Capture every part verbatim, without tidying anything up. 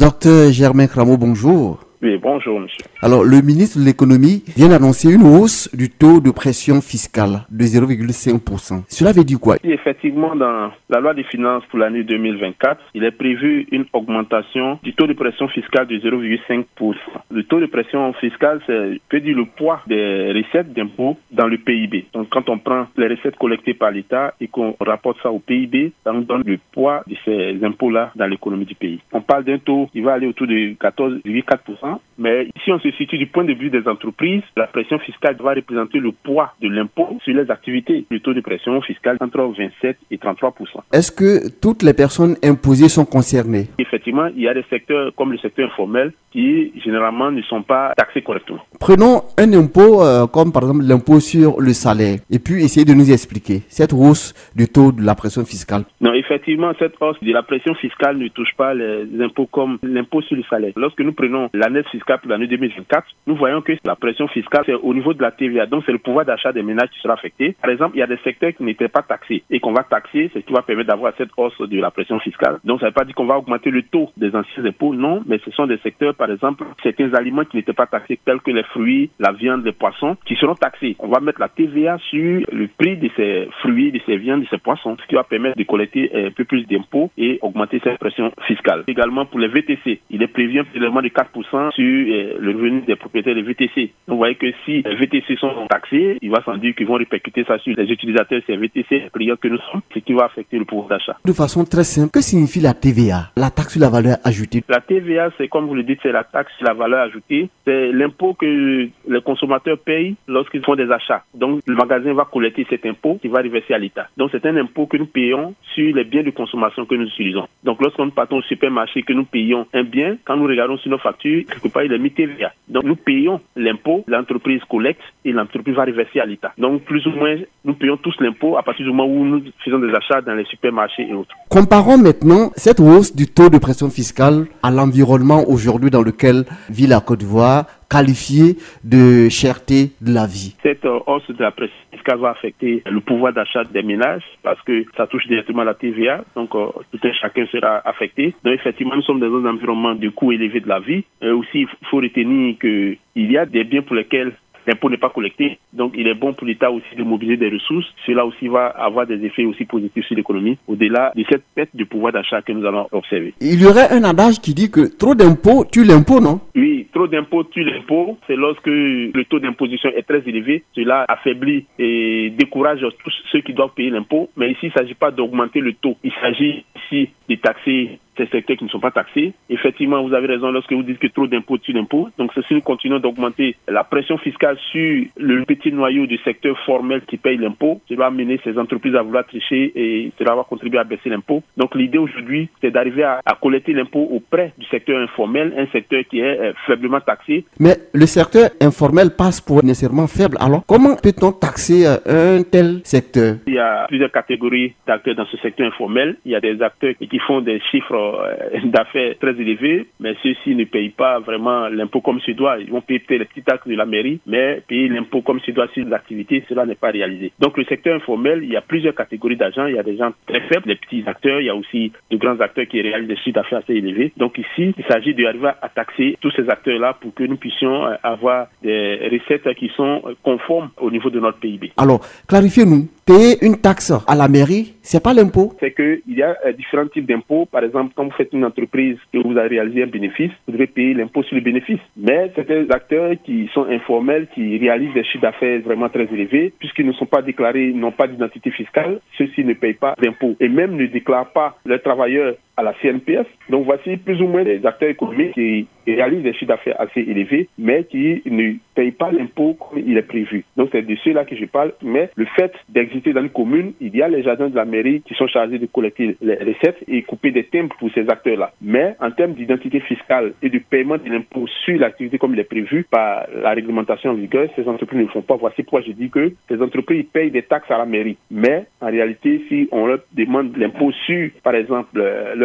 Docteur Germain Cramo, bonjour. Oui, bonjour monsieur. Alors, le ministre de l'économie vient d'annoncer une hausse du taux de pression fiscale de zéro virgule cinq pour cent. Cela veut dire quoi? Et effectivement, dans la loi des finances pour l'année deux mille vingt-quatre, il est prévu une augmentation du taux de pression fiscale de zéro virgule cinq pour cent. Le taux de pression fiscale, c'est que dit le poids des recettes d'impôts dans le P I B. Donc, quand on prend les recettes collectées par l'État et qu'on rapporte ça au P I B, ça nous donne le poids de ces impôts-là dans l'économie du pays. On parle d'un taux qui va aller autour de quatorze virgule quatre pour cent. Mais si on se situe du point de vue des entreprises, la pression fiscale va représenter le poids de l'impôt sur les activités. Le taux de pression fiscale entre vingt-sept et trente-trois pour cent. Est-ce que toutes les personnes imposées sont concernées? Effectivement, il y a des secteurs comme le secteur informel qui généralement ne sont pas taxés correctement. Prenons un impôt euh, comme par exemple l'impôt sur le salaire et puis essayez de nous expliquer cette hausse du taux de la pression fiscale. Non, effectivement, cette hausse de la pression fiscale ne touche pas les impôts comme l'impôt sur le salaire. Lorsque nous prenons l'année fiscale pour l'année deux mille vingt-quatre, nous voyons que la pression fiscale, c'est au niveau de la T V A. Donc, c'est le pouvoir d'achat des ménages qui sera affecté. Par exemple, il y a des secteurs qui n'étaient pas taxés et qu'on va taxer, c'est ce qui va permettre d'avoir cette hausse de la pression fiscale. Donc, ça ne veut pas dire qu'on va augmenter le taux des anciens impôts, non, mais ce sont des secteurs, par exemple, certains aliments qui n'étaient pas taxés, tels que les fruits, la viande, les poissons, qui seront taxés. On va mettre la T V A sur le prix de ces fruits, de ces viandes, de ces poissons, ce qui va permettre de collecter un peu plus d'impôts et augmenter cette pression fiscale. Également, pour les V T C, il est prévu un prélèvement de quatre pour cent sur le revenu des propriétaires des V T C. Donc, vous voyez que si les V T C sont taxés, il va sans dire qu'ils vont répercuter ça sur les utilisateurs de ces V T C, les clients que nous sommes, ce qui va affecter le pouvoir d'achat. De façon très simple, que signifie la T V A, la taxe sur la valeur ajoutée? La T V A, c'est comme vous le dites, c'est la taxe sur la valeur ajoutée. C'est l'impôt que les consommateurs payent lorsqu'ils font des achats. Donc, le magasin va collecter cet impôt qui va reverser à l'État. Donc, c'est un impôt que nous payons sur les biens de consommation que nous utilisons. Donc, lorsqu'on partons au supermarché, que nous payons un bien, quand nous regardons sur nos factures, quelque part, il est mis T V A. Donc, nous payons l'impôt, l'entreprise collecte et l'entreprise va reverser à l'État. Donc, plus ou moins, nous payons tous l'impôt à partir du moment où nous faisons des achats dans les supermarchés et autres. Comparons maintenant cette hausse du taux de pression fiscale à l'environnement aujourd'hui dans lequel vit la Côte d'Ivoire, qualifié de cherté de la vie. Cette hausse de la pression fiscale va affecter le pouvoir d'achat des ménages parce que ça touche directement la T V A, donc euh, tout un chacun sera affecté. Donc effectivement, nous sommes dans un environnement de coûts élevés de la vie. Euh, aussi, il faut retenir qu'il y a des biens pour lesquels l'impôt n'est pas collecté. Donc, il est bon pour l'État aussi de mobiliser des ressources. Cela aussi va avoir des effets aussi positifs sur l'économie, au-delà de cette perte de pouvoir d'achat que nous allons observer. Il y aurait un adage qui dit que trop d'impôts tue l'impôt, non? Oui, trop d'impôts tue l'impôt. C'est lorsque le taux d'imposition est très élevé. Cela affaiblit et décourage tous ceux qui doivent payer l'impôt. Mais ici, il ne s'agit pas d'augmenter le taux. Il s'agit ici de taxer ces secteurs qui ne sont pas taxés. Effectivement, vous avez raison lorsque vous dites que trop d'impôts tue l'impôt. Donc, si nous continuons d'augmenter la pression fiscale sur le petit noyau du secteur formel qui paye l'impôt, cela va amener ces entreprises à vouloir tricher et cela va contribuer à baisser l'impôt. Donc, l'idée aujourd'hui, c'est d'arriver à, à collecter l'impôt auprès du secteur informel, un secteur qui est euh, faiblement taxé. Mais le secteur informel passe pour nécessairement faible. Alors, comment peut-on taxer un tel secteur? Il y a plusieurs catégories d'acteurs dans ce secteur informel. Il y a des acteurs qui font des chiffres d'affaires très élevés, mais ceux-ci ne payent pas vraiment l'impôt comme se doit. Ils vont payer peut-être les petits taxes de la mairie, mais payer l'impôt comme se doit sur l'activité, cela n'est pas réalisé. Donc le secteur informel, il y a plusieurs catégories d'agents. Il y a des gens très faibles, les petits acteurs, il y a aussi de grands acteurs qui réalisent des chiffres d'affaires assez élevés. Donc ici, il s'agit d'arriver à taxer tous ces acteurs-là pour que nous puissions avoir des recettes qui sont conformes au niveau de notre P I B. Alors, clarifiez-nous. Payer une taxe à la mairie, c'est pas l'impôt? C'est qu'il y a euh, différents types d'impôts. Par exemple, quand vous faites une entreprise et vous avez réalisé un bénéfice, vous devez payer l'impôt sur le bénéfice. Mais certains acteurs qui sont informels, qui réalisent des chiffres d'affaires vraiment très élevés, puisqu'ils ne sont pas déclarés, n'ont pas d'identité fiscale, ceux-ci ne payent pas d'impôts et même ne déclarent pas leurs travailleurs à la C N P S. Donc voici plus ou moins des acteurs économiques qui réalisent des chiffres d'affaires assez élevés, mais qui ne payent pas l'impôt comme il est prévu. Donc c'est de ceux-là que je parle. Mais le fait d'exister dans une commune, il y a les agents de la mairie qui sont chargés de collecter les recettes et couper des timbres pour ces acteurs-là. Mais en termes d'identité fiscale et de paiement de l'impôt sur l'activité comme il est prévu par la réglementation en vigueur, ces entreprises ne le font pas. Voici pourquoi je dis que ces entreprises payent des taxes à la mairie. Mais en réalité, si on leur demande l'impôt sur, par exemple, leur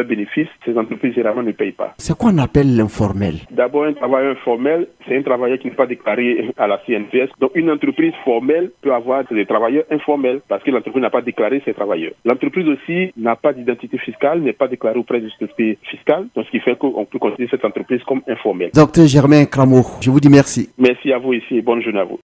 leurs bénéfices, ces entreprises généralement ne payent pas. C'est quoi on appelle l'informel? D'abord, un travailleur informel, c'est un travailleur qui n'est pas déclaré à la C N P S. Donc, une entreprise formelle peut avoir des travailleurs informels parce que l'entreprise n'a pas déclaré ses travailleurs. L'entreprise aussi n'a pas d'identité fiscale, n'est pas déclarée auprès du société fiscale. Donc, ce qui fait qu'on peut considérer cette entreprise comme informelle. Docteur Germain Cramo, je vous dis merci. Merci à vous ici et bonne journée à vous.